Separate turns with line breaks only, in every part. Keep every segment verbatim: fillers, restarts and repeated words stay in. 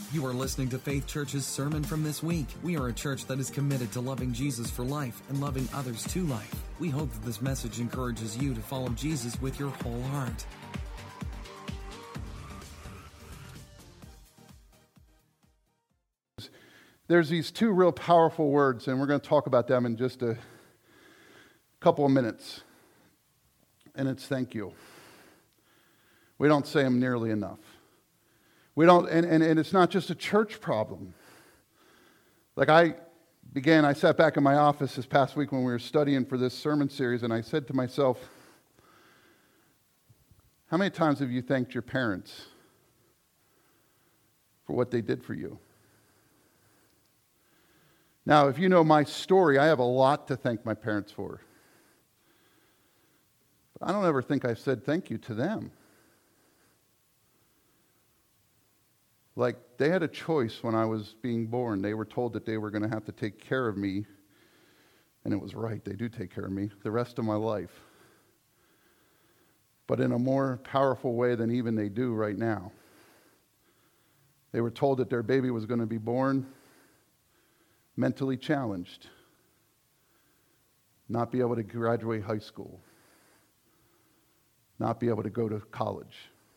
You are listening to Faith Church's sermon from this week. We are a church that is committed to loving Jesus for life and loving others to life. We hope that this message encourages you to follow Jesus with your whole heart.
There's these two real powerful words, and we're going to talk about them in just a couple of minutes. And it's thank you. We don't say them nearly enough. We don't, and, and, and it's not just a church problem. Like I began, I sat back in my office this past week when we were studying for this sermon series, and I said to myself, how many times have you thanked your parents for what they did for you? Now, if you know my story, I have a lot to thank my parents for. But I don't ever think I've said thank you to them. Like, they had a choice when I was being born. They were told that they were going to have to take care of me, and it was right, they do take care of me, the rest of my life. But in a more powerful way than even they do right now. They were told that their baby was going to be born mentally challenged, not be able to graduate high school, not be able to go to college,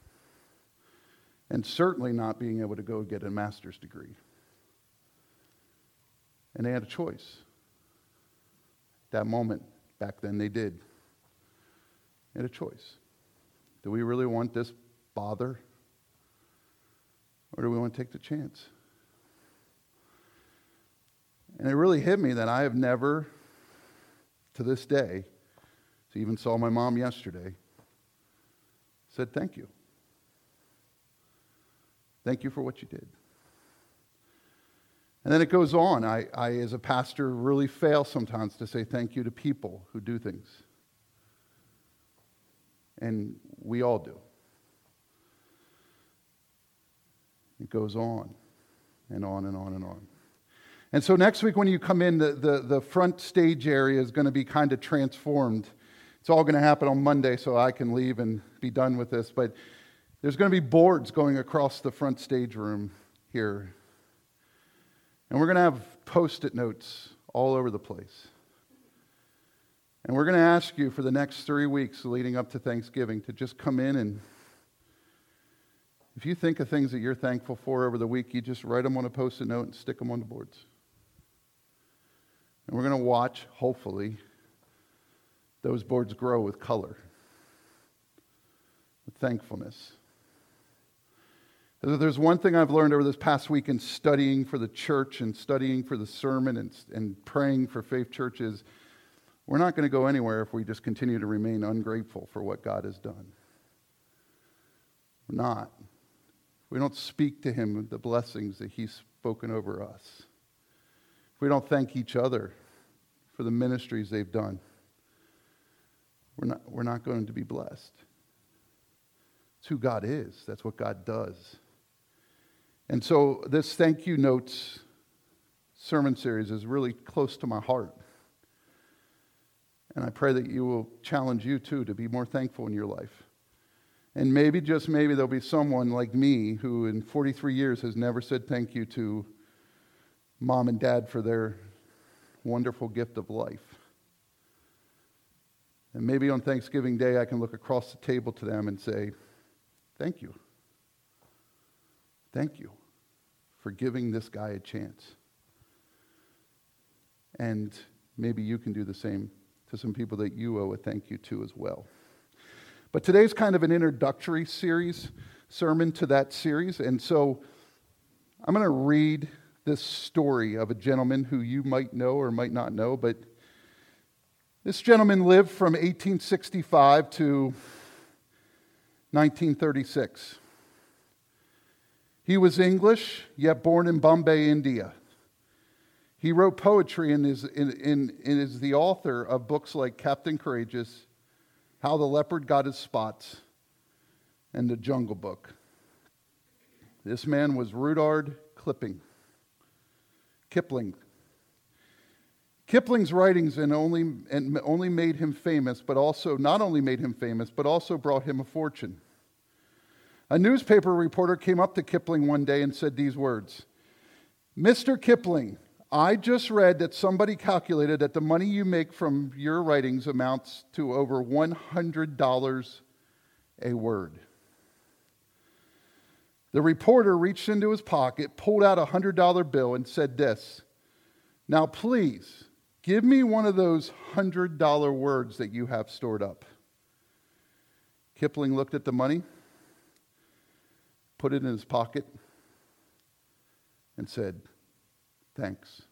and certainly not being able to go get a master's degree. And they had a choice. That moment, back then they did. They had a choice. Do we really want this bother? Or do we want to take the chance? And it really hit me that I have never, to this day, I even saw my mom yesterday, said thank you. Thank you for what you did. And then it goes on. I, I, as a pastor, really fail sometimes to say thank you to people who do things. And we all do. It goes on and on and on and on. And so next week when you come in, the, the, the front stage area is going to be kind of transformed. It's all going to happen on Monday so I can leave and be done with this. But there's going to be boards going across the front stage room here. And we're going to have Post-it notes all over the place. And we're going to ask you for the next three weeks leading up to Thanksgiving to just come in and if you think of things that you're thankful for over the week, you just write them on a Post-it note and stick them on the boards. And we're going to watch, hopefully, those boards grow with color, with thankfulness. There's one thing I've learned over this past week in studying for the church and studying for the sermon and, and praying for Faith Churches. We're not going to go anywhere if we just continue to remain ungrateful for what God has done. We're not. We don't speak to Him the blessings that He's spoken over us. If we don't thank each other for the ministries they've done, we're not, we're not going to be blessed. It's who God is. That's what God does. And so this thank you notes sermon series is really close to my heart. And I pray that you will challenge you too to be more thankful in your life. And maybe, just maybe, there'll be someone like me who in forty-three years has never said thank you to mom and dad for their wonderful gift of life. And maybe on Thanksgiving Day I can look across the table to them and say, thank you. Thank you for giving this guy a chance. And maybe you can do the same to some people that you owe a thank you to as well. But today's kind of an introductory series, sermon to that series. And so I'm going to read this story of a gentleman who you might know or might not know. But this gentleman lived from eighteen sixty-five to nineteen thirty-six. He was English, yet born in Bombay, India. He wrote poetry and is, in, in, and is the author of books like Captain Courageous, How the Leopard Got His Spots, and The Jungle Book. This man was Rudyard Kipling. Kipling. Kipling's writings and only, and only made him famous, but also, not only made him famous, but also brought him a fortune. A newspaper reporter came up to Kipling one day and said these words, "Mister Kipling, I just read that somebody calculated that the money you make from your writings amounts to over one hundred dollars a word." The reporter reached into his pocket, pulled out a one hundred dollar bill, and said this, "Now please, give me one of those one hundred dollar words that you have stored up." Kipling looked at the money, put it in his pocket, and said, "Thanks."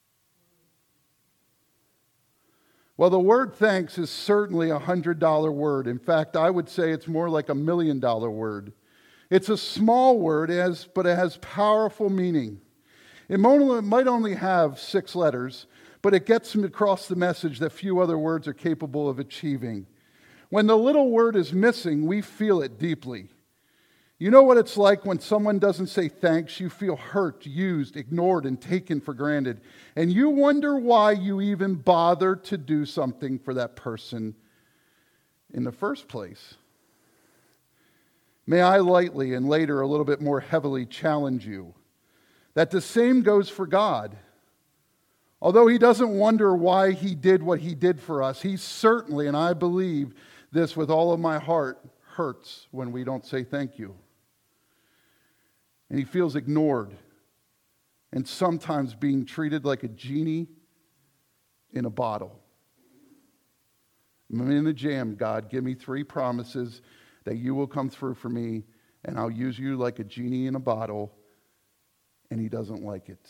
Well, the word thanks is certainly a one hundred dollar word. In fact, I would say it's more like a million dollar word. It's a small word, it has, but it has powerful meaning. It might only have six letters, but it gets across the message that few other words are capable of achieving. When the little word is missing, we feel it deeply. You know what it's like when someone doesn't say thanks? You feel hurt, used, ignored, and taken for granted. And you wonder why you even bother to do something for that person in the first place. May I lightly and later a little bit more heavily challenge you that the same goes for God. Although he doesn't wonder why he did what he did for us, he certainly, and I believe this with all of my heart, hurts when we don't say thank you. And he feels ignored and sometimes being treated like a genie in a bottle. I'm in a jam, God. Give me three promises that you will come through for me, and I'll use you like a genie in a bottle, and he doesn't like it.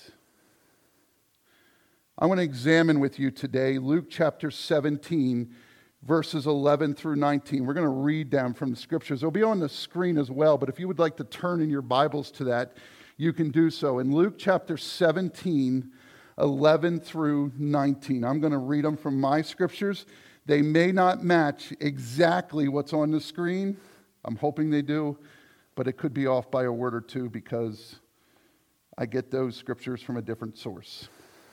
I want to examine with you today Luke chapter seventeen, verses eleven through nineteen. We're going to read down from the scriptures. It'll be on the screen as well, but if you would like to turn in your Bibles to that, you can do so. In Luke chapter seventeen, eleven through nineteen. I'm going to read them from my scriptures. They may not match exactly what's on the screen. I'm hoping they do, but it could be off by a word or two because I get those scriptures from a different source.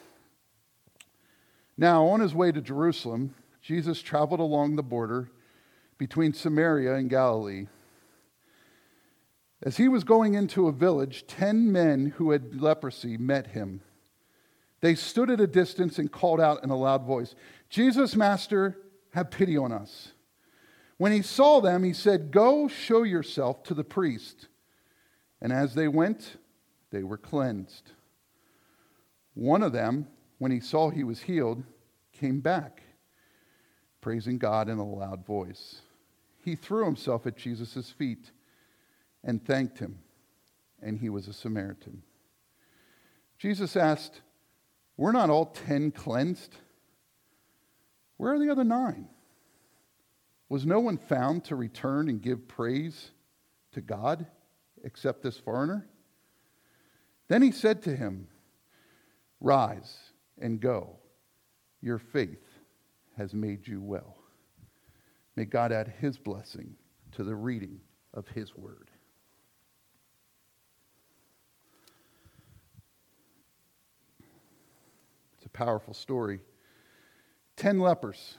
Now, on his way to Jerusalem, Jesus traveled along the border between Samaria and Galilee. As he was going into a village, ten men who had leprosy met him. They stood at a distance and called out in a loud voice, "Jesus, Master, have pity on us." When he saw them, he said, "Go show yourself to the priest." And as they went, they were cleansed. One of them, when he saw he was healed, came back, praising God in a loud voice. He threw himself at Jesus' feet and thanked him, and he was a Samaritan. Jesus asked, "Were not all ten cleansed? Where are the other nine? Was no one found to return and give praise to God except this foreigner?" Then he said to him, "Rise and go. Your faith has made you well." May God add his blessing to the reading of his word. It's a powerful story. Ten lepers.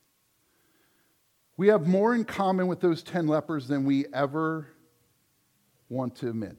We have more in common with those ten lepers than we ever want to admit.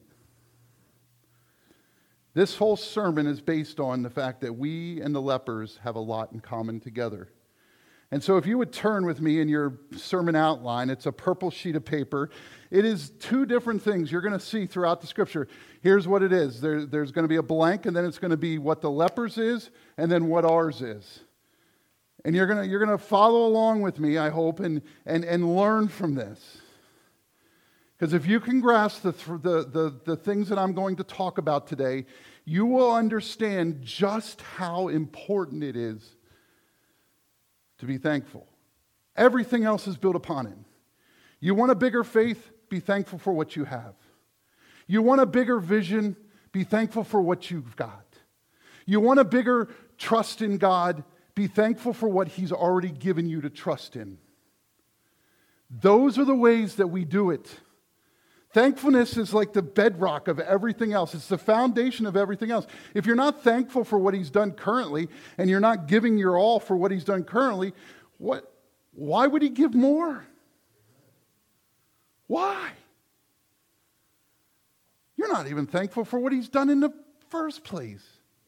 This whole sermon is based on the fact that we and the lepers have a lot in common together. And so if you would turn with me in your sermon outline, it's a purple sheet of paper. It is two different things you're going to see throughout the scripture. Here's what it is. There, there's going to be a blank, and then it's going to be what the lepers is, and then what ours is. And you're going to, you're going to follow along with me, I hope, and, and, and learn from this. Because if you can grasp the, the, the, the things that I'm going to talk about today, you will understand just how important it is to be thankful. Everything else is built upon it. You want a bigger faith? Be thankful for what you have. You want a bigger vision? Be thankful for what you've got. You want a bigger trust in God? Be thankful for what He's already given you to trust in. Those are the ways that we do it. Thankfulness is like the bedrock of everything else. It's the foundation of everything else. If you're not thankful for what He's done currently, and you're not giving your all for what He's done currently, what? Why would He give more? Why? You're not even thankful for what he's done in the first place.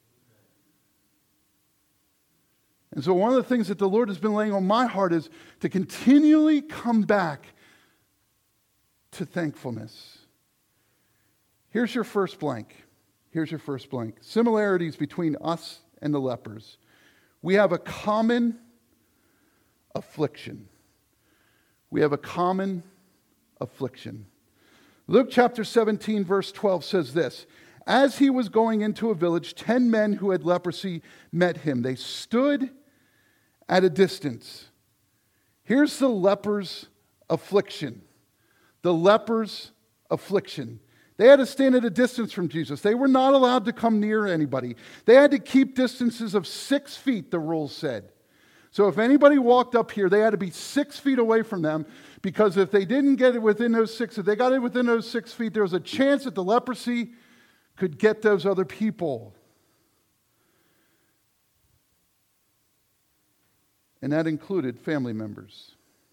And so one of the things that the Lord has been laying on my heart is to continually come back to thankfulness. Here's your first blank. Here's your first blank. Similarities between us and the lepers. We have a common affliction. We have a common affliction. Luke chapter seventeen, verse twelve says this. As he was going into a village, ten men who had leprosy met him. They stood at a distance. Here's the leper's affliction. The leper's affliction. They had to stand at a distance from Jesus. They were not allowed to come near anybody. They had to keep distances of six feet, the rules said. So if anybody walked up here, they had to be six feet away from them, because if they didn't get it within those six, if they got it within those six feet, there was a chance that the leprosy could get those other people. And that included family members.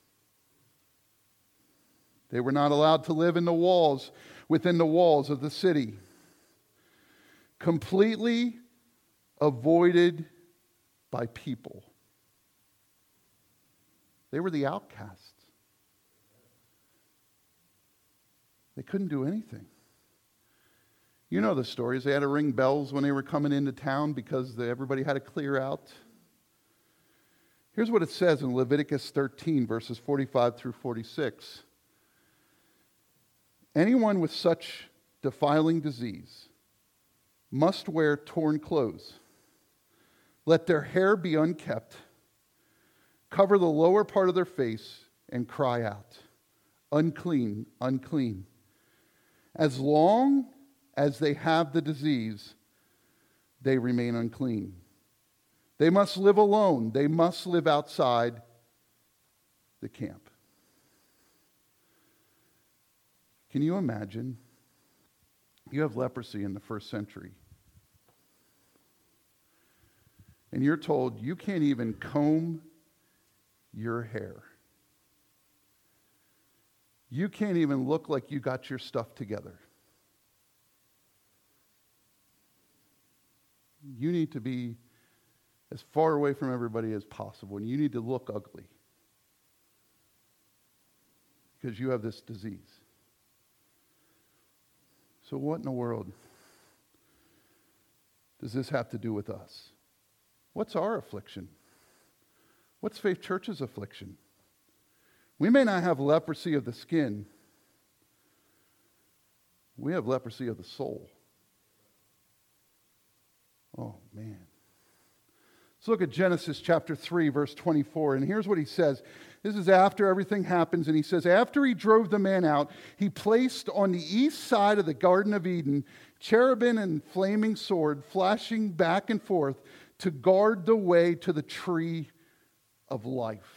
They were not allowed to live in the walls, within the walls of the city. Completely avoided by people. They were the outcasts. They couldn't do anything. You know the stories. They had to ring bells when they were coming into town because the, everybody had to clear out. Here's what it says in Leviticus thirteen, verses forty-five through forty-six. Anyone with such defiling disease must wear torn clothes. Let their hair be unkept. Cover the lower part of their face and cry out, unclean, unclean. As long as they have the disease, they remain unclean. They must live alone. They must live outside the camp. Can you imagine? You have leprosy in the first century. And you're told you can't even comb your hair. You can't even look like you got your stuff together. You need to be as far away from everybody as possible, and you need to look ugly because you have this disease. So what in the world does this have to do with us? What's our affliction? What's Faith Church's affliction? We may not have leprosy of the skin. We have leprosy of the soul. Oh, man. Let's look at Genesis chapter three, verse twenty-four. And here's what he says. This is after everything happens. And he says, after he drove the man out, he placed on the east side of the Garden of Eden cherubim and flaming sword flashing back and forth to guard the way to the tree of life.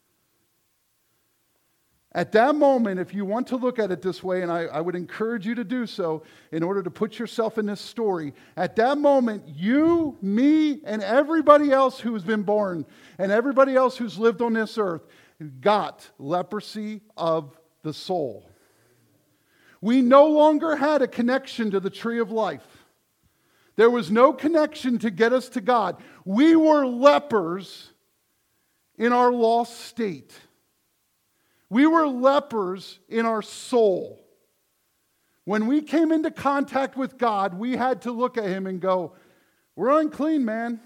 At that moment, if you want to look at it this way, and I, I would encourage you to do so in order to put yourself in this story, at that moment, you, me, and everybody else who's been born, and everybody else who's lived on this earth, got leprosy of the soul. We no longer had a connection to the tree of life. There was no connection to get us to God. We were lepers in our lost state. We were lepers in our soul. When we came into contact with God, we had to look at Him and go, we're unclean, man.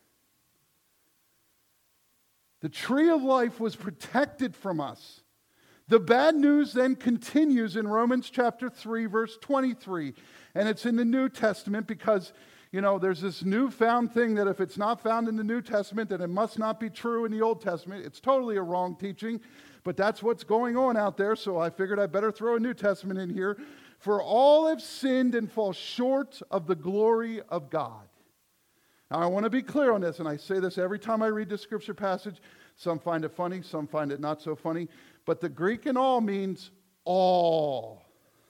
The tree of life was protected from us. The bad news then continues in Romans chapter three, verse twenty-three. And it's in the New Testament because, you know, there's this newfound thing that if it's not found in the New Testament, then it must not be true in the Old Testament. It's totally a wrong teaching. But that's what's going on out there, so I figured I better throw a New Testament in here. For all have sinned and fall short of the glory of God. Now, I want to be clear on this, and I say this every time I read this scripture passage. Some find it funny, some find it not so funny. But the Greek in all means all.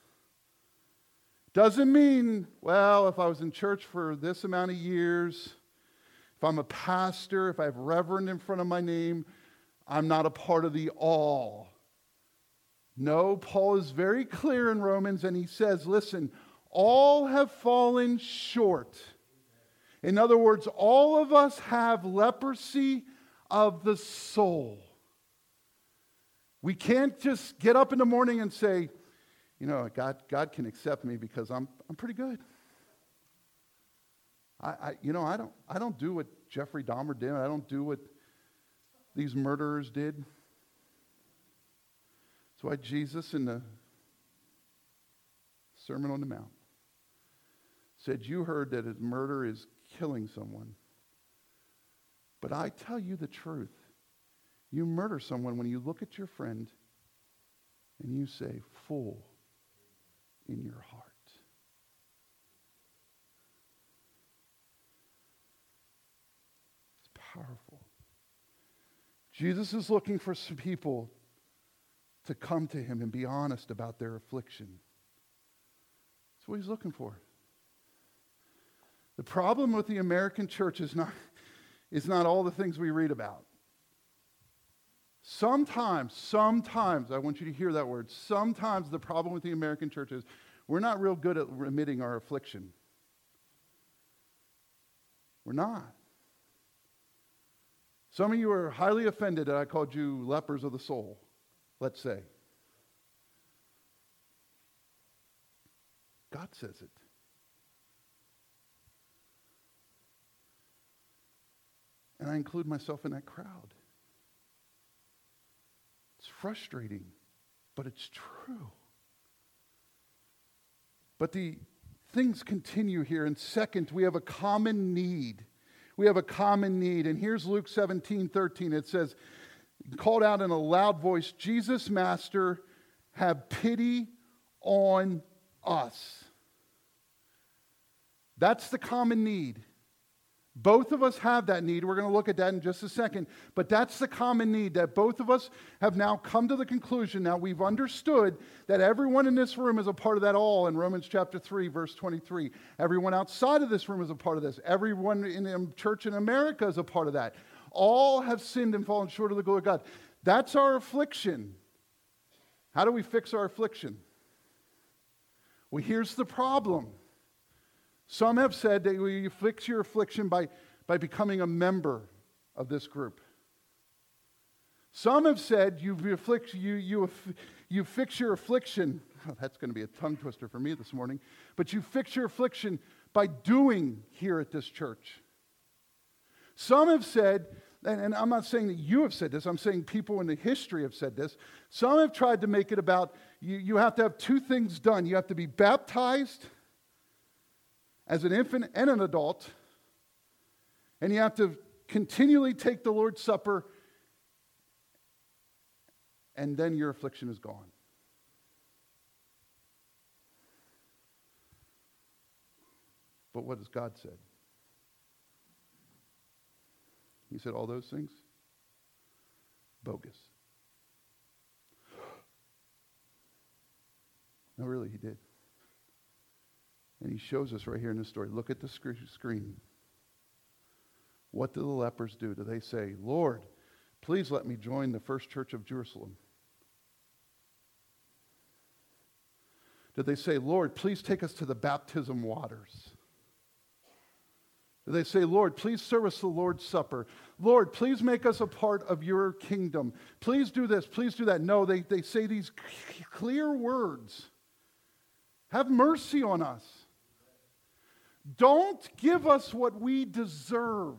Doesn't mean, well, if I was in church for this amount of years, if I'm a pastor, if I have reverend in front of my name, I'm not a part of the all. No, Paul is very clear in Romans, and he says, listen, All have fallen short. In other words, all of us have leprosy of the soul. We can't just get up in the morning and say, you know, God, God can accept me because I'm, I'm pretty good. I, I, you know, I don't, I don't do what Jeffrey Dahmer did. I don't do what these murderers did. That's why Jesus in the Sermon on the Mount said, you heard that his murder is killing someone. But I tell you the truth. You murder someone when you look at your friend and you say, full in your heart. It's powerful. Jesus is looking for some people to come to him and be honest about their affliction. That's what he's looking for. The problem with the American church is not, is not all the things we read about. Sometimes, sometimes, I want you to hear that word, sometimes the problem with the American church is we're not real good at remitting our affliction. We're not. Some of you are highly offended that I called you lepers of the soul, let's say. God says it. And I include myself in that crowd. It's frustrating, but it's true. But the things continue here. And second, we have a common need. We have a common need. And here's Luke seventeen thirteen. It says, called out in a loud voice, Jesus, Master, have pity on us. That's the common need. Both of us have that need. We're going to look at that in just a second. But that's the common need, that both of us have now come to the conclusion. Now we've understood that everyone in this room is a part of that all in Romans chapter three, verse twenty-three. Everyone outside of this room is a part of this. Everyone in the church in America is a part of that. All have sinned and fallen short of the glory of God. That's our affliction. How do we fix our affliction? Well, here's the problem. Some have said that you fix your affliction by, by becoming a member of this group. Some have said you, afflict, you, you, you fix your affliction. Oh, that's going to be a tongue twister for me this morning. But you fix your affliction by doing here at this church. Some have said, and, and I'm not saying that you have said this, I'm saying people in the history have said this. Some have tried to make it about you, you have to have two things done. You have to be baptized as an infant and an adult, and you have to continually take the Lord's Supper, and then your affliction is gone. But what has God said? He said all those things? Bogus. No, really, he did. And he shows us right here in this story. Look at the screen. What do the lepers do? Do they say, Lord, please let me join the first church of Jerusalem? Do they say, Lord, please take us to the baptism waters? Do they say, Lord, please serve us the Lord's Supper? Lord, please make us a part of your kingdom. Please do this, please do that. No, they, they say these clear words. Have mercy on us. Don't give us what we deserve.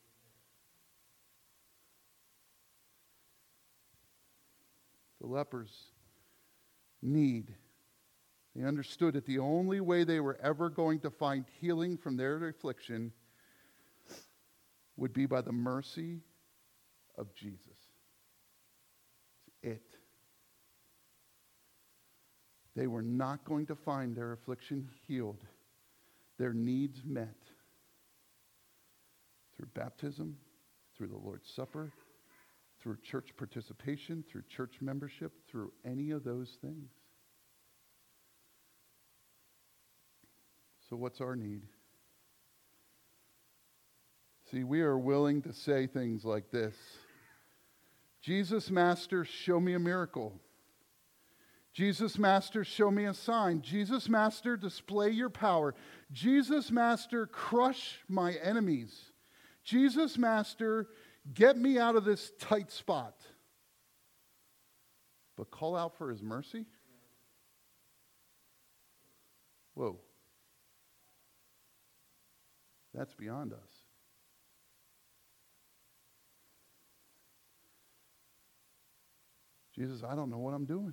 The lepers need. They understood that the only way they were ever going to find healing from their affliction would be by the mercy of Jesus. It's it. They were not going to find their affliction healed, their needs met through baptism, through the Lord's Supper, through church participation, through church membership, through any of those things. So what's our need? See, we are willing to say things like this. Jesus, Master, show me a miracle. Jesus, Master, show me a sign. Jesus, Master, display your power. Jesus, Master, crush my enemies. Jesus, Master, get me out of this tight spot. But call out for his mercy? Whoa. That's beyond us. Jesus, I don't know what I'm doing.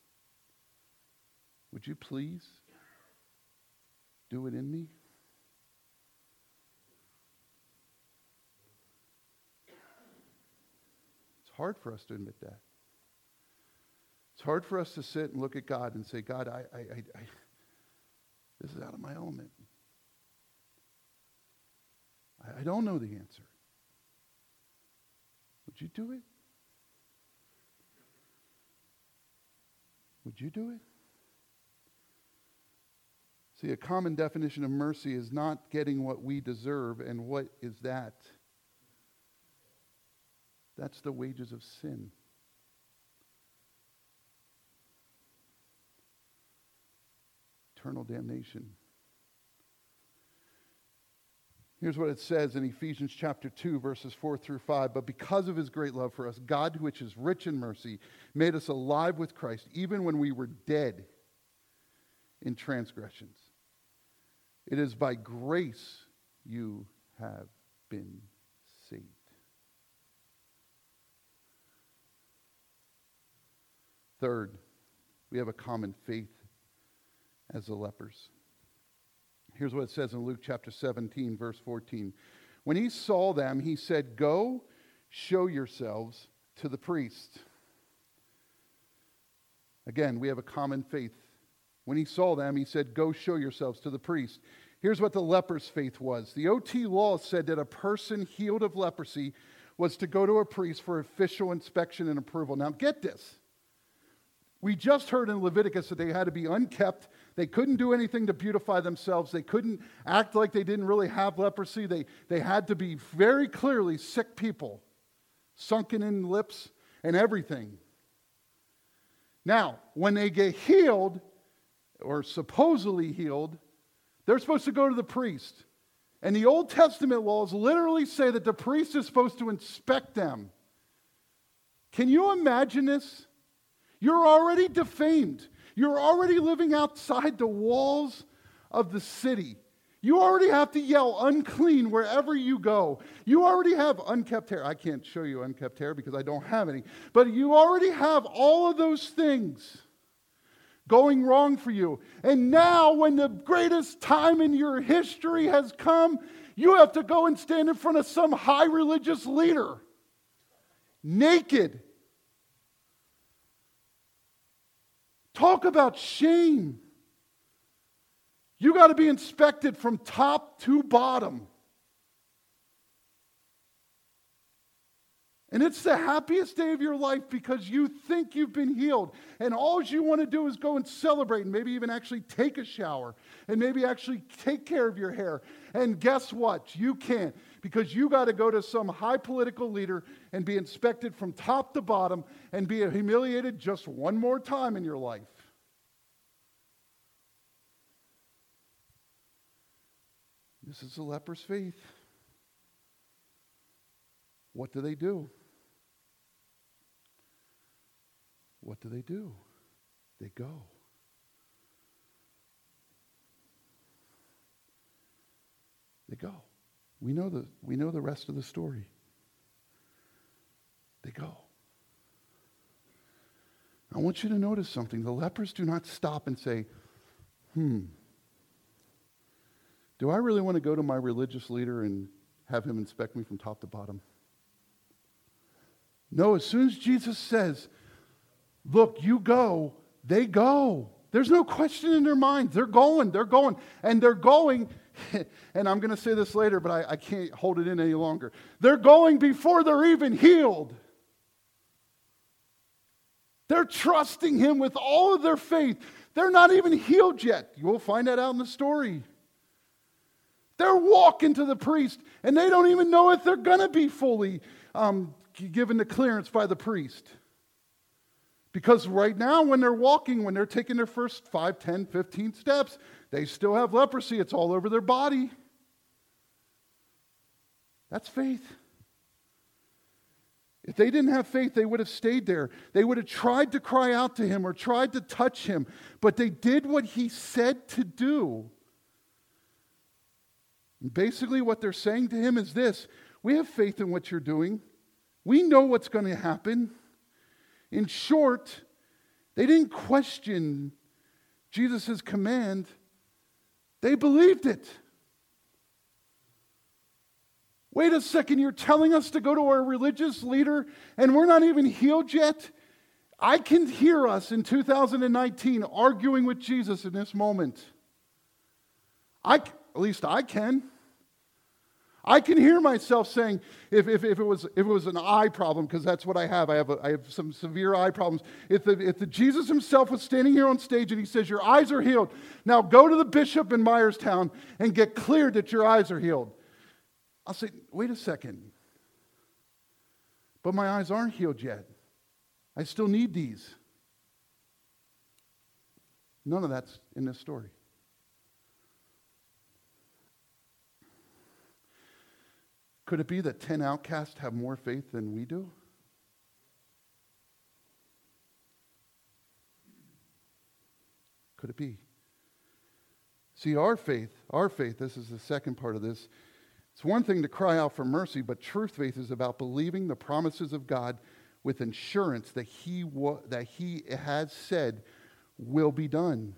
Would you please do it in me? It's hard for us to admit that. It's hard for us to sit and look at God and say, God, I, I, I, I this is out of my element. I, I don't know the answer. Would you do it? Would you do it? See, a common definition of mercy is not getting what we deserve, and what is that? That's the wages of sin. Eternal damnation. Here's what it says in Ephesians chapter two, verses four through five. But because of his great love for us, God, which is rich in mercy, made us alive with Christ, even when we were dead in transgressions. It is by grace you have been saved. Third, we have a common faith as the lepers. Here's what it says in Luke chapter seventeen, verse fourteen. When he saw them, he said, "Go, show yourselves to the priest." Again, we have a common faith. When he saw them, he said, "Go, show yourselves to the priest." Here's what the leper's faith was. The O T law said that a person healed of leprosy was to go to a priest for official inspection and approval. Now, get this. We just heard in Leviticus that they had to be unkept. They couldn't do anything to beautify themselves. They couldn't act like they didn't really have leprosy. They, they had to be very clearly sick people, sunken in lips and everything. Now, when they get healed, or supposedly healed, they're supposed to go to the priest. And the Old Testament laws literally say that the priest is supposed to inspect them. Can you imagine this? You're already defamed. You're already living outside the walls of the city. You already have to yell unclean wherever you go. You already have unkept hair. I can't show you unkept hair because I don't have any. But you already have all of those things going wrong for you. And now when the greatest time in your history has come, you have to go and stand in front of some high religious leader. Naked. Talk about shame. You got to be inspected from top to bottom. And it's the happiest day of your life because you think you've been healed. And all you want to do is go and celebrate and maybe even actually take a shower and maybe actually take care of your hair. And guess what? You can't, because you got to go to some high political leader and be inspected from top to bottom and be humiliated just one more time in your life. This is the leper's faith. What do they do? What do they do? They go. They go. We know the, we know the rest of the story. They go. I want you to notice something. The lepers do not stop and say, hmm, do I really want to go to my religious leader and have him inspect me from top to bottom? No, as soon as Jesus says, look, you go, they go. There's no question in their minds. They're going, they're going, and they're going, and I'm going to say this later, but I, I can't hold it in any longer. They're going before they're even healed. They're trusting him with all of their faith. They're not even healed yet. You'll find that out in the story. They're walking to the priest, and they don't even know if they're going to be fully um, given the clearance by the priest. Because right now, when they're walking, when they're taking their first five, ten, fifteen steps, they still have leprosy. It's all over their body. That's faith. If they didn't have faith, they would have stayed there. They would have tried to cry out to him or tried to touch him, but they did what he said to do. And basically, what they're saying to him is this: we have faith in what you're doing. We know what's going to happen. In short, they didn't question Jesus' command. They believed it. Wait a second, you're telling us to go to our religious leader and we're not even healed yet? I can hear us in two thousand nineteen arguing with Jesus in this moment. I, at least I can. I can hear myself saying, if, if, if, it was, if it was an eye problem, because that's what I have. I have, a, I have some severe eye problems. If, the, if the Jesus himself was standing here on stage and he says, your eyes are healed, now go to the bishop in Myerstown and get cleared that your eyes are healed. I'll say, wait a second. But my eyes aren't healed yet. I still need these. None of that's in this story. Could it be that ten outcasts have more faith than we do? Could it be? See, our faith, our faith, this is the second part of this. It's one thing to cry out for mercy, but true faith is about believing the promises of God with assurance that He wa- that He has said will be done.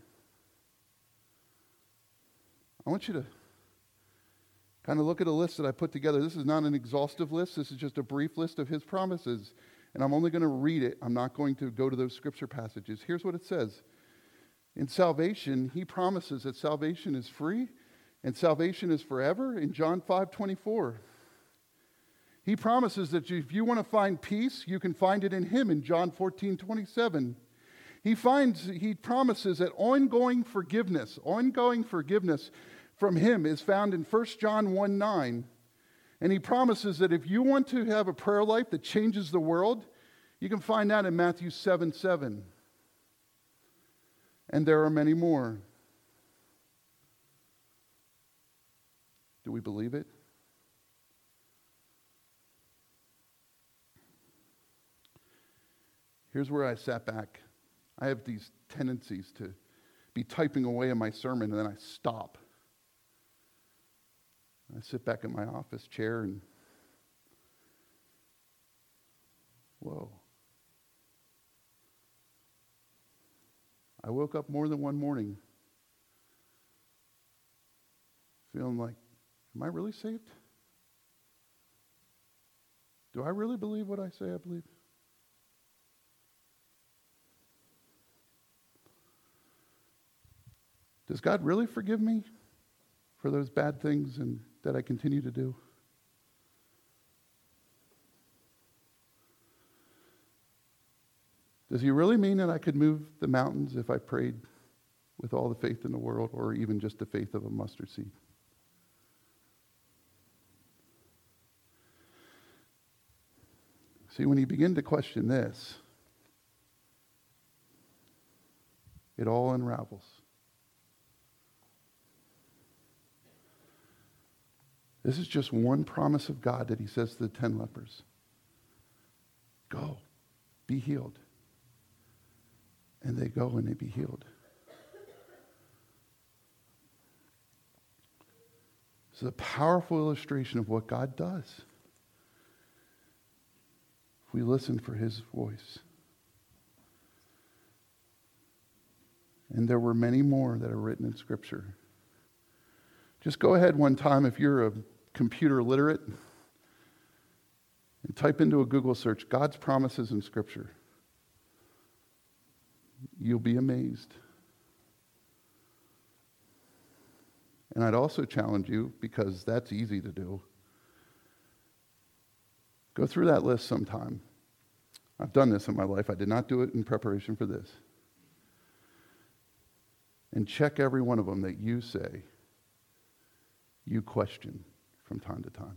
I want you to kind of look at a list that I put together. This is not an exhaustive list. This is just a brief list of His promises. And I'm only going to read it. I'm not going to go to those scripture passages. Here's what it says. In salvation, He promises that salvation is free and salvation is forever in John five twenty-four. He promises that if you want to find peace, you can find it in Him in John fourteen twenty-seven. He finds, he promises that ongoing forgiveness, ongoing forgiveness from Him is found in First John one nine. And He promises that if you want to have a prayer life that changes the world, you can find that in Matthew seven seven. And there are many more. Do we believe it? Here's where I sat back. I have these tendencies to be typing away in my sermon and then I stop. I sit back in my office chair and, whoa. I woke up more than one morning feeling like, am I really saved? Do I really believe what I say I believe? Does God really forgive me for those bad things and that I continue to do? Does He really mean that I could move the mountains if I prayed with all the faith in the world, or even just the faith of a mustard seed? See, when you begin to question this, it all unravels. This is just one promise of God that He says to the ten lepers. Go, be healed. And they go and they be healed. This is a powerful illustration of what God does if we listen for His voice. And there were many more that are written in Scripture. Just go ahead one time if you're a computer literate and type into a Google search, God's promises in Scripture. You'll be amazed. And I'd also challenge you, because that's easy to do, go through that list sometime. I've done this in my life. I did not do it in preparation for this. And check every one of them that you say you question from time to time.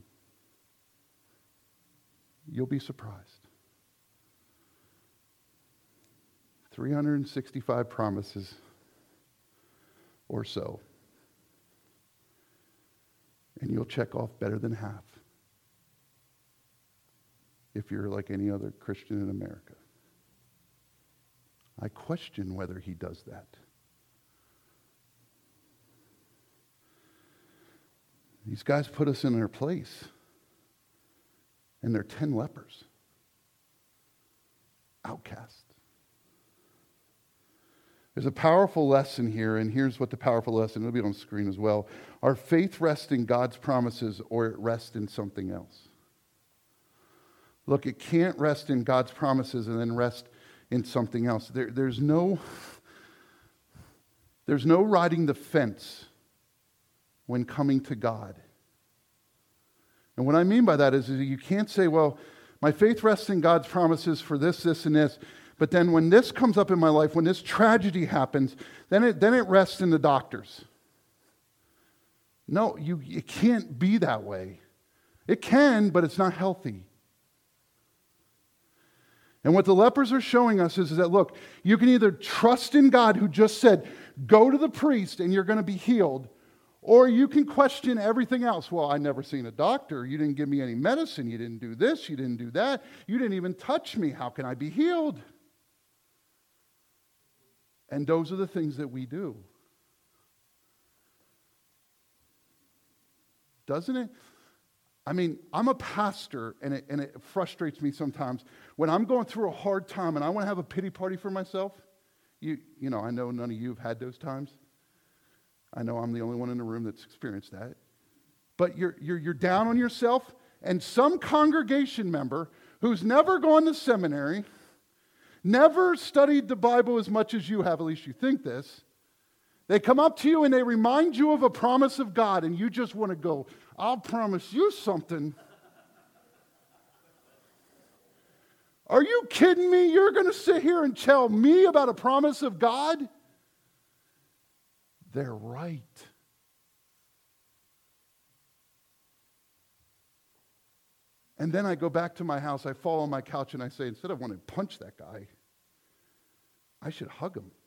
You'll be surprised. three hundred sixty-five promises or so. And you'll check off better than half if you're like any other Christian in America. I question whether he does that. These guys put us in our place, and they're ten lepers. Outcasts. There's a powerful lesson here, and here's what the powerful lesson, it'll be on the screen as well. Our faith rests in God's promises, or it rests in something else. Look, it can't rest in God's promises and then rest in something else. There, there's no, there's no riding the fence when coming to God. And what I mean by that is, is you can't say, well, my faith rests in God's promises for this, this, and this. But then when this comes up in my life, when this tragedy happens, then it, then it rests in the doctors. No, you, it can't be that way. It can, but it's not healthy. And what the lepers are showing us is, is that, look, you can either trust in God who just said, go to the priest and you're going to be healed, or you can question everything else. Well, I never seen a doctor. You didn't give me any medicine. You didn't do this. You didn't do that. You didn't even touch me. How can I be healed? And those are the things that we do. Doesn't it? I mean, I'm a pastor, and it, and it frustrates me sometimes when I'm going through a hard time and I want to have a pity party for myself. You, you know, I know none of you have had those times. I know I'm the only one in the room that's experienced that. But you're, you're, you're down on yourself, and some congregation member who's never gone to seminary, never studied the Bible as much as you have, at least you think this, they come up to you and they remind you of a promise of God, and you just want to go, I'll promise you something. Are you kidding me? You're going to sit here and tell me about a promise of God? They're right. And then I go back to my house, I fall on my couch, and I say, instead of wanting to punch that guy, I should hug him.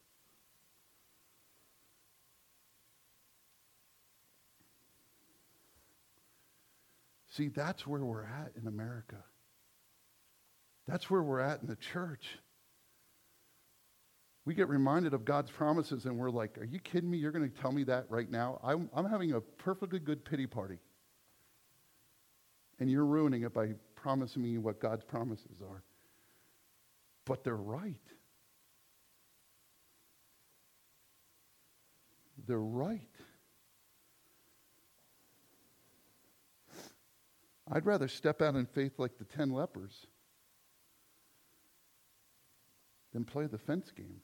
See, that's where we're at in America. That's where we're at in the church. We get reminded of God's promises, and we're like, are you kidding me? You're going to tell me that right now? I'm, I'm having a perfectly good pity party. And you're ruining it by promising me what God's promises are. But they're right. They're right. I'd rather step out in faith like the ten lepers than play the fence game.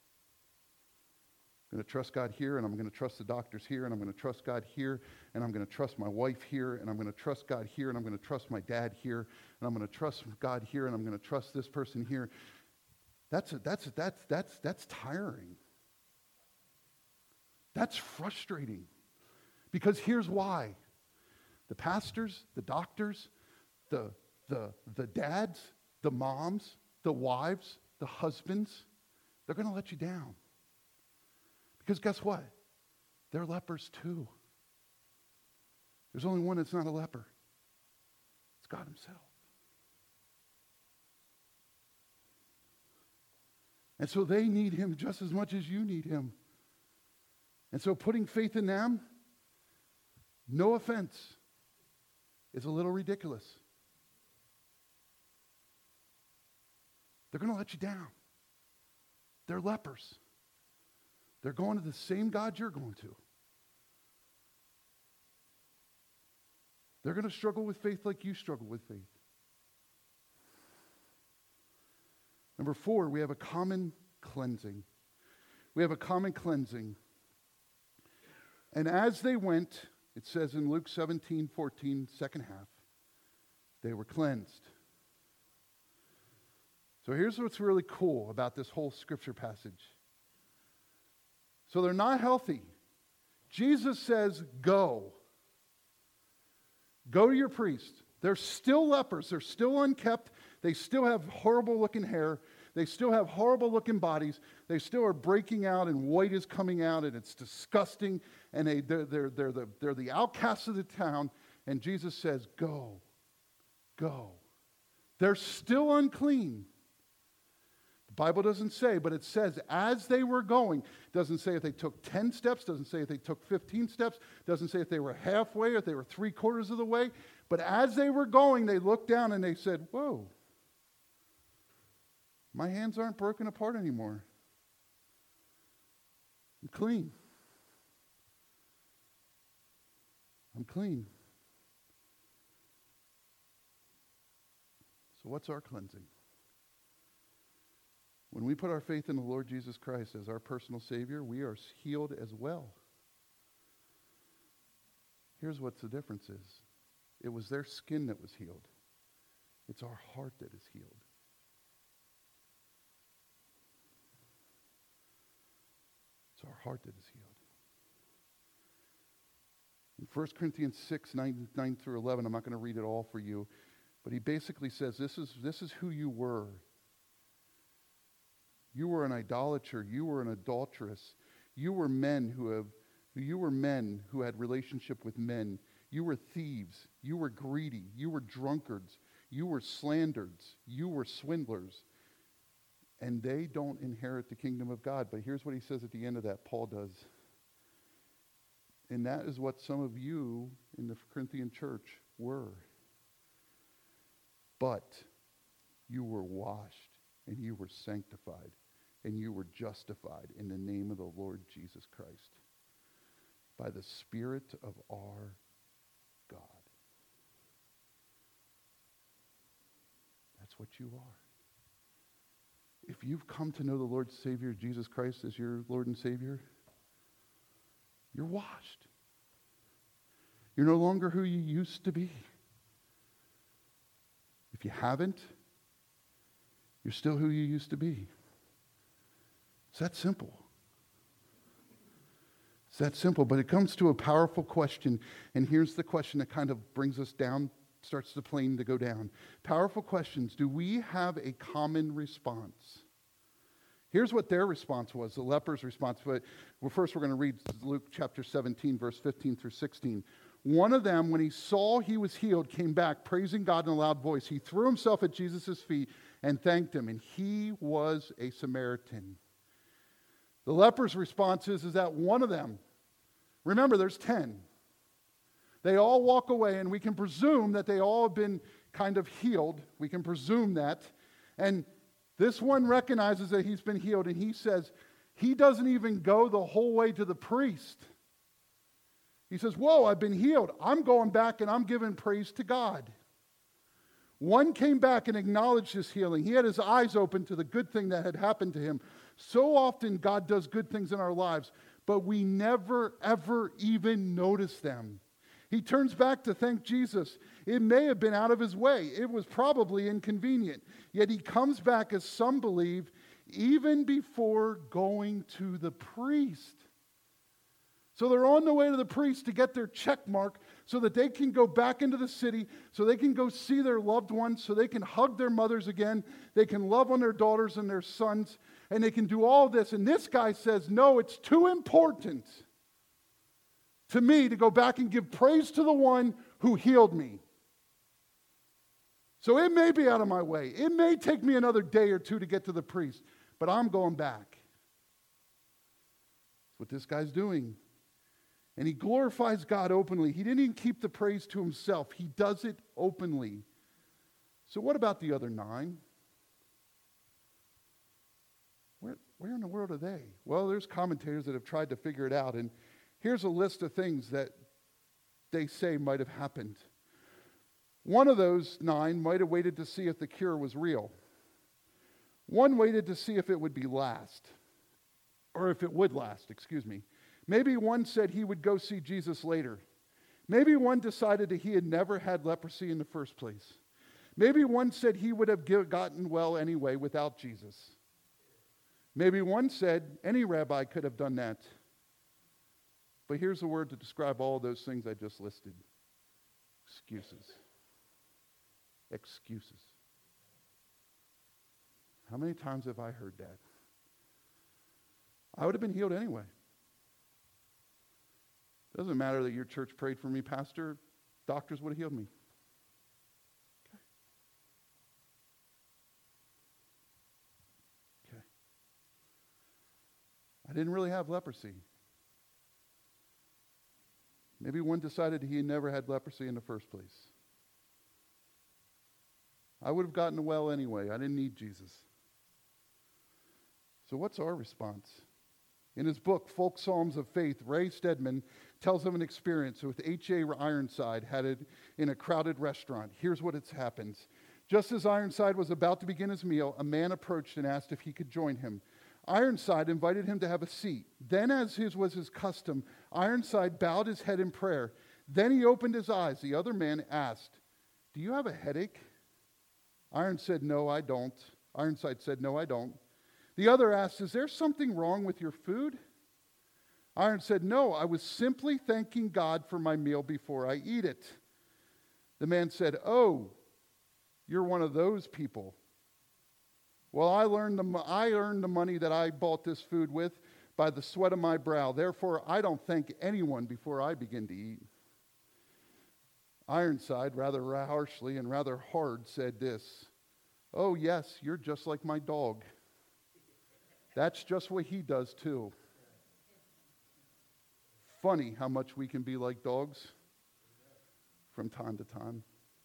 I'm going to trust God here, and I'm going to trust the doctors here, and I'm going to trust God here, and I'm going to trust my wife here, and I'm going to trust God here, and I'm going to trust my dad here, and I'm going to trust God here, and I'm going to trust this person here. That's a, that's a, that's that's that's tiring. That's frustrating. Because here's why. The pastors, the doctors, the the the dads, the moms, the wives, the husbands, they're going to let you down. Because guess what? They're lepers too. There's only one that's not a leper. It's God himself. And so they need him just as much as you need him. And so putting faith in them, no offense, is a little ridiculous. They're going to let you down. They're lepers. They're going to the same God you're going to. They're going to struggle with faith like you struggle with faith. Number four, we have a common cleansing. We have a common cleansing. And as they went, it says in Luke seventeen fourteen, second half, they were cleansed. So here's what's really cool about this whole scripture passage. So they're not healthy. Jesus says, go. Go to your priest. They're still lepers. They're still unkept. They still have horrible looking hair. They still have horrible looking bodies. They still are breaking out and white is coming out and it's disgusting. And they, they're, they're, they're, the, they're the outcasts of the town. And Jesus says, go, go. They're still unclean. The Bible doesn't say, but it says as they were going. It doesn't say if they took ten steps. Doesn't say if they took fifteen steps. Doesn't say if they were halfway or if they were three quarters of the way. But as they were going, they looked down and they said, whoa, my hands aren't broken apart anymore. I'm clean. I'm clean. So what's our cleansing? When we put our faith in the Lord Jesus Christ as our personal Savior, we are healed as well. Here's what the difference is. It was their skin that was healed. It's our heart that is healed. It's our heart that is healed. In First Corinthians six, nine, nine through eleven, I'm not going to read it all for you, but he basically says this is, this is who you were. You were an idolater. You were an adulteress. You were men who have, you were men who had relationship with men. You were thieves. You were greedy. You were drunkards. You were slanderers. You were swindlers. And they don't inherit the kingdom of God. But here's what he says at the end of that, Paul does. And that is what some of you in the Corinthian church were. But you were washed and you were sanctified and you were justified in the name of the Lord Jesus Christ by the Spirit of our God. That's what you are. If you've come to know the Lord Savior Jesus Christ as your Lord and Savior, you're washed. You're no longer who you used to be. If you haven't, you're still who you used to be. It's that simple. It's that simple, but it comes to a powerful question, and here's the question that kind of brings us down, starts the plane to go down. Powerful questions. Do we have a common response? Here's what their response was, the leper's response. But well, first we're going to read Luke chapter seventeen, verse fifteen through sixteen. One of them, when he saw he was healed, came back, praising God in a loud voice. He threw himself at Jesus' feet and thanked him, and he was a Samaritan. The leper's response is, is that one of them, remember there's ten, they all walk away, and we can presume that they all have been kind of healed. We can presume that. And this one recognizes that he's been healed, and he says, he doesn't even go the whole way to the priest. He says, whoa, I've been healed. I'm going back and I'm giving praise to God. One came back and acknowledged his healing. He had his eyes open to the good thing that had happened to him. So often God does good things in our lives, but we never, ever even notice them. He turns back to thank Jesus. It may have been out of his way. It was probably inconvenient. Yet he comes back, as some believe, even before going to the priest. So they're on the way to the priest to get their check mark so that they can go back into the city, so they can go see their loved ones, so they can hug their mothers again, they can love on their daughters and their sons, and they can do all this. And this guy says, no, it's too important to me to go back and give praise to the one who healed me. So it may be out of my way. It may take me another day or two to get to the priest, but I'm going back. That's what this guy's doing. And he glorifies God openly. He didn't even keep the praise to himself. He does it openly. So what about the other nine? Where, where in the world are they? Well, there's commentators that have tried to figure it out. And here's a list of things that they say might have happened. One of those nine might have waited to see if the cure was real. One waited to see if it would be last. Or if it would last, excuse me. Maybe one said he would go see Jesus later. Maybe one decided that he had never had leprosy in the first place. Maybe one said he would have gotten well anyway without Jesus. Maybe one said any rabbi could have done that. But here's the word to describe all those things I just listed. Excuses. Excuses. How many times have I heard that? I would have been healed anyway. Doesn't matter that your church prayed for me, Pastor. Doctors would have healed me. Okay. Okay. I didn't really have leprosy. Maybe one decided he never had leprosy in the first place. I would have gotten well anyway. I didn't need Jesus. So what's our response? In his book, Folk Psalms of Faith, Ray Stedman tells of an experience with H A Ironside had it in a crowded restaurant. Here's what it's happens. Just as Ironside was about to begin his meal, a man approached and asked if he could join him. Ironside invited him to have a seat. Then, as his was his custom, Ironside bowed his head in prayer. Then he opened his eyes. The other man asked, "Do you have a headache?" Ironside said, "No, I don't." Ironside said, "No, I don't." The other asked, "Is there something wrong with your food?" Ironside said, "No, I was simply thanking God for my meal before I eat it." The man said, "Oh, you're one of those people. Well, I learned the, I earned the money that I bought this food with by the sweat of my brow. Therefore, I don't thank anyone before I begin to eat." Ironside, rather harshly and rather hard, said this, "Oh, yes, you're just like my dog. That's just what he does, too." Funny how much we can be like dogs from time to time.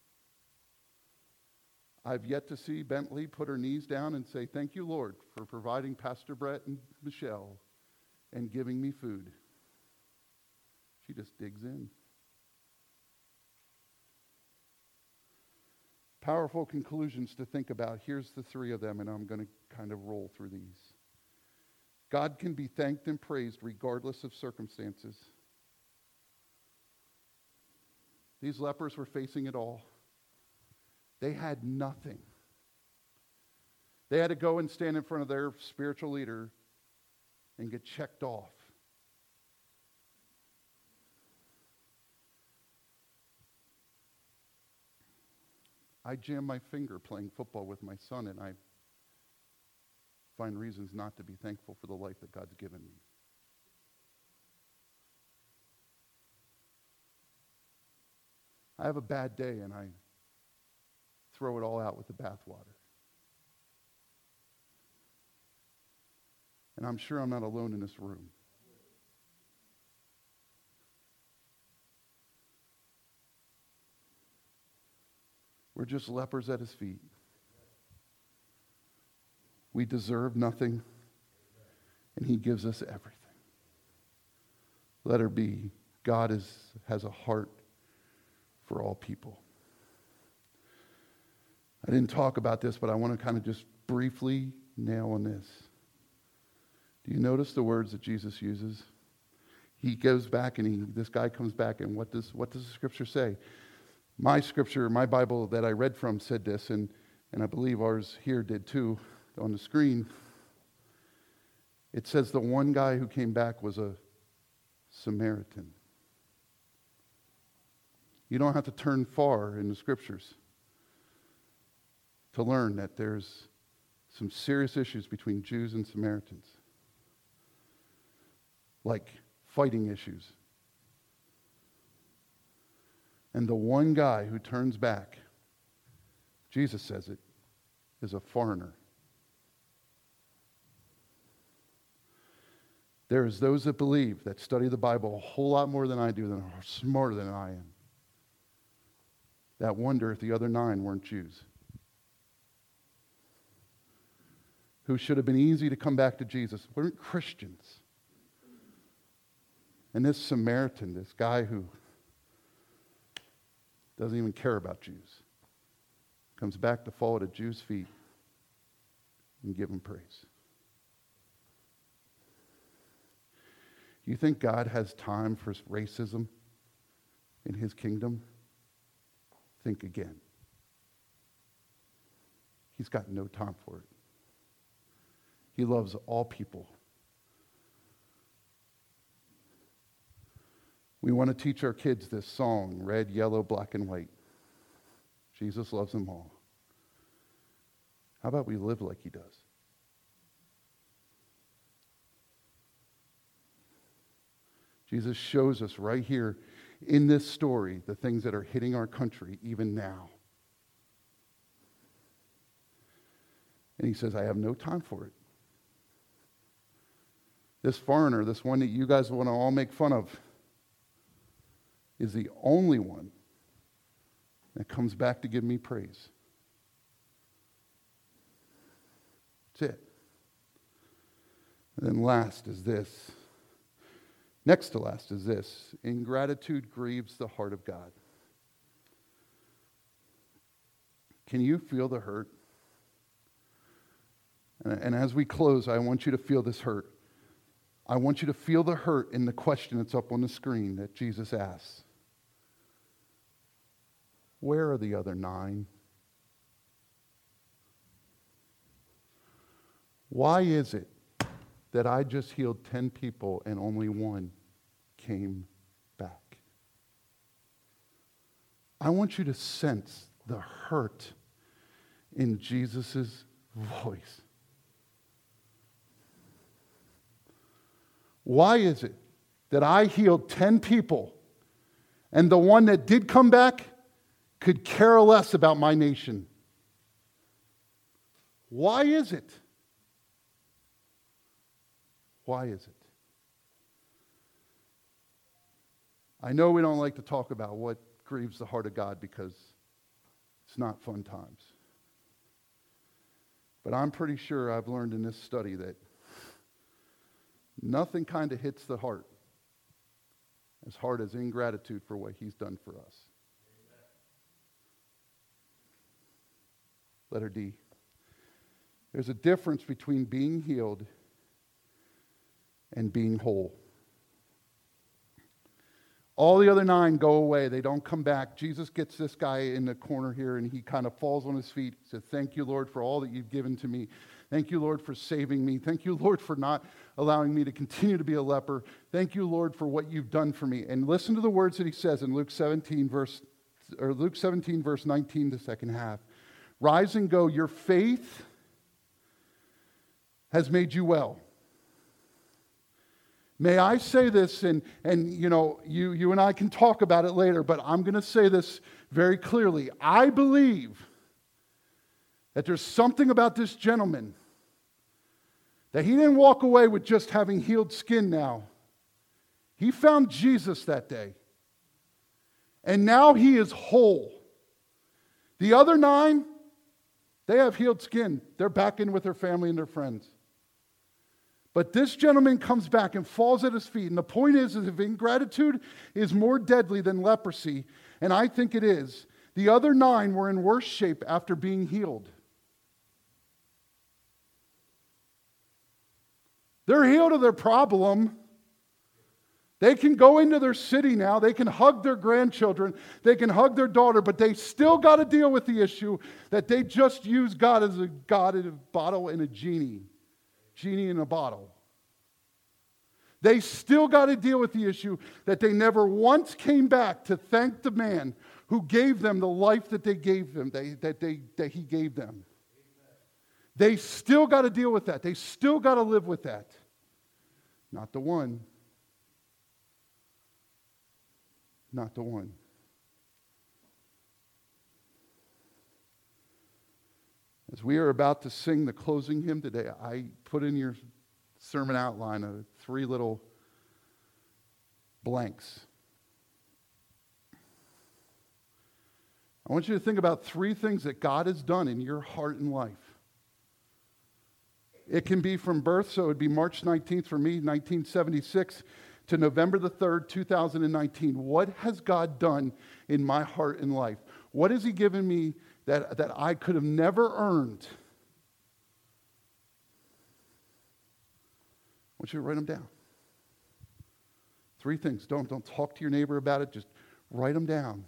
I've yet to see Bentley put her knees down and say, "Thank you, Lord, for providing Pastor Brett and Michelle and giving me food." She just digs in. Powerful conclusions to think about. Here's the three of them, and I'm going to kind of roll through these. God can be thanked and praised regardless of circumstances. These lepers were facing it all. They had nothing. They had to go and stand in front of their spiritual leader and get checked off. I jam my finger playing football with my son, and I find reasons not to be thankful for the life that God's given me. I have a bad day, and I throw it all out with the bathwater. And I'm sure I'm not alone in this room. We're just lepers at his feet. We deserve nothing, and he gives us everything. Let her be. God is, has a heart for all people. I didn't talk about this, but I want to kind of just briefly nail on this. Do you notice the words that Jesus uses? He goes back and he, this guy comes back, and what does what does the scripture say? My scripture, my Bible that I read from said this, and, and I believe ours here did too on the screen. It says the one guy who came back was a Samaritan. You don't have to turn far in the scriptures to learn that there's some serious issues between Jews and Samaritans, like fighting issues. And the one guy who turns back, Jesus says it, is a foreigner. There's those that believe, that study the Bible a whole lot more than I do, that are smarter than I am, that wonder if the other nine weren't Jews, who should have been easy to come back to Jesus, weren't Christians. And this Samaritan, this guy who doesn't even care about Jews, comes back to fall at a Jew's feet and give him praise. You think God has time for racism in his kingdom? Think again. He's got no time for it. He loves all people. We want to teach our kids this song, red, yellow, black, and white. Jesus loves them all. How about we live like he does? Jesus shows us right here in this story the things that are hitting our country even now. And he says, I have no time for it. This foreigner, this one that you guys want to all make fun of, is the only one that comes back to give me praise. That's it. And then last is this. Next to last is this. Ingratitude grieves the heart of God. Can you feel the hurt? And, and as we close, I want you to feel this hurt. I want you to feel the hurt in the question that's up on the screen that Jesus asks. Where are the other nine? Why is it that I just healed ten people and only one came back? I want you to sense the hurt in Jesus' voice. Why is it that I healed ten people and the one that did come back could care less about my nation? Why is it? Why is it? I know we don't like to talk about what grieves the heart of God because it's not fun times. But I'm pretty sure I've learned in this study that nothing kind of hits the heart as hard as ingratitude for what he's done for us. Letter D. There's a difference between being healed and being whole. All the other nine go away. They don't come back. Jesus gets this guy in the corner here, and he kind of falls on his feet. He says, thank you, Lord, for all that you've given to me. Thank you, Lord, for saving me. Thank you, Lord, for not allowing me to continue to be a leper. Thank you, Lord, for what you've done for me. And listen to the words that he says in Luke seventeen, verse, or Luke seventeen, verse nineteen, the second half. Rise and go. Your faith has made you well. May I say this, and, and you know, you, you and I can talk about it later, but I'm going to say this very clearly. I believe that there's something about this gentleman that he didn't walk away with just having healed skin now. He found Jesus that day. And now he is whole. The other nine, they have healed skin. They're back in with their family and their friends. But this gentleman comes back and falls at his feet. And the point is, is if ingratitude is more deadly than leprosy, and I think it is, the other nine were in worse shape after being healed. They're healed of their problem. They can go into their city now. They can hug their grandchildren. They can hug their daughter, but they still got to deal with the issue that they just use God as a God in a bottle and a genie. Genie in a bottle. They still got to deal with the issue that they never once came back to thank the man who gave them the life that they gave them, they, that, they, that he gave them. Amen. They still got to deal with that. They still got to live with that. Not the one. Not the one. As we are about to sing the closing hymn today, I put in your sermon outline uh, three little blanks. I want you to think about three things that God has done in your heart and life. It can be from birth, so it would be March nineteenth for me, nineteen seventy-six, to November the third, two thousand nineteen. What has God done in my heart and life? What has he given me that, that I could have never earned? I want you to write them down. Three things. Don't, don't talk to your neighbor about it. Just write them down.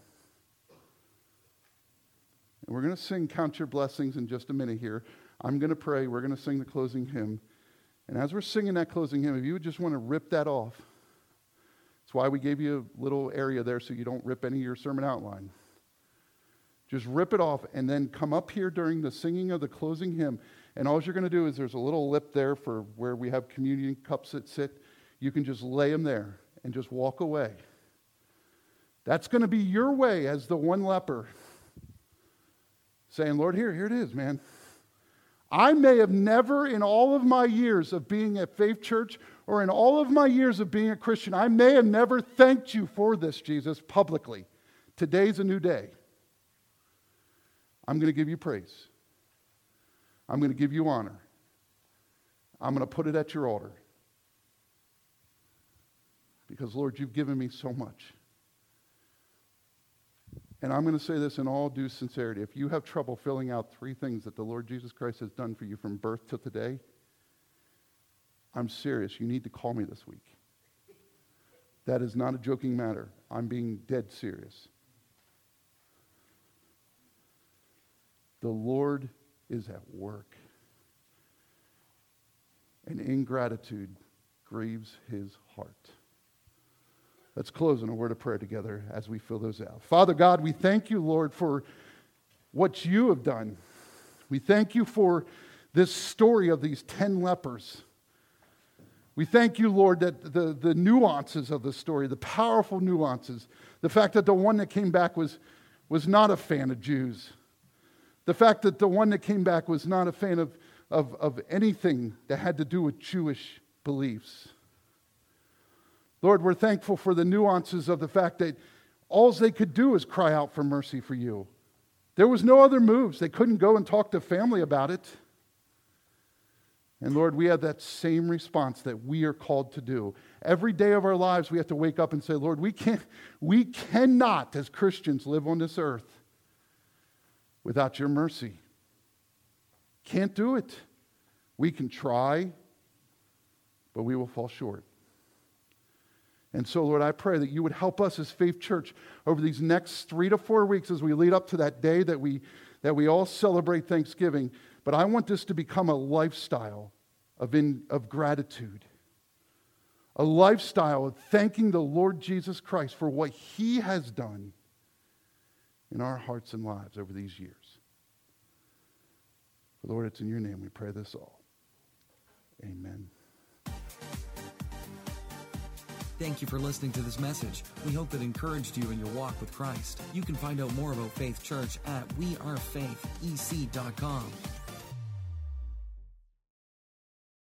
And we're going to sing Count Your Blessings in just a minute here. I'm going to pray. We're going to sing the closing hymn. And as we're singing that closing hymn, if you would just want to rip that off, that's why we gave you a little area there so you don't rip any of your sermon outline. Just rip it off and then come up here during the singing of the closing hymn. And all you're going to do is there's a little lip there for where we have communion cups that sit. You can just lay them there and just walk away. That's going to be your way as the one leper saying, Lord, here, here it is, man. I may have never in all of my years of being at Faith Church or in all of my years of being a Christian, I may have never thanked you for this, Jesus, publicly. Today's a new day. I'm going to give you praise. I'm going to give you honor. I'm going to put it at your altar. Because, Lord, you've given me so much. And I'm going to say this in all due sincerity. If you have trouble filling out three things that the Lord Jesus Christ has done for you from birth to today, I'm serious. You need to call me this week. That is not a joking matter. I'm being dead serious. The Lord is at work. And ingratitude grieves his heart. Let's close in a word of prayer together as we fill those out. Father God, we thank you, Lord, for what you have done. We thank you for this story of these ten lepers. We thank you, Lord, that the, the nuances of the story, the powerful nuances, the fact that the one that came back was, was not a fan of Jews, the fact that the one that came back was not a fan of, of, of anything that had to do with Jewish beliefs. Lord, we're thankful for the nuances of the fact that all they could do is cry out for mercy for you. There was no other moves. They couldn't go and talk to family about it. And Lord, we have that same response that we are called to do. Every day of our lives, we have to wake up and say, Lord, we can't, we cannot, as Christians, live on this earth without your mercy. Can't do it. We can try, but we will fall short. And so, Lord, I pray that you would help us as Faith Church over these next three to four weeks as we lead up to that day that we, that we all celebrate Thanksgiving. But I want this to become a lifestyle of, in, of gratitude, a lifestyle of thanking the Lord Jesus Christ for what he has done in our hearts and lives over these years. But Lord, it's in your name we pray this all. Amen.
Thank you for listening to this message. We hope it encouraged you in your walk with Christ. You can find out more about Faith Church at we are faith e c dot com.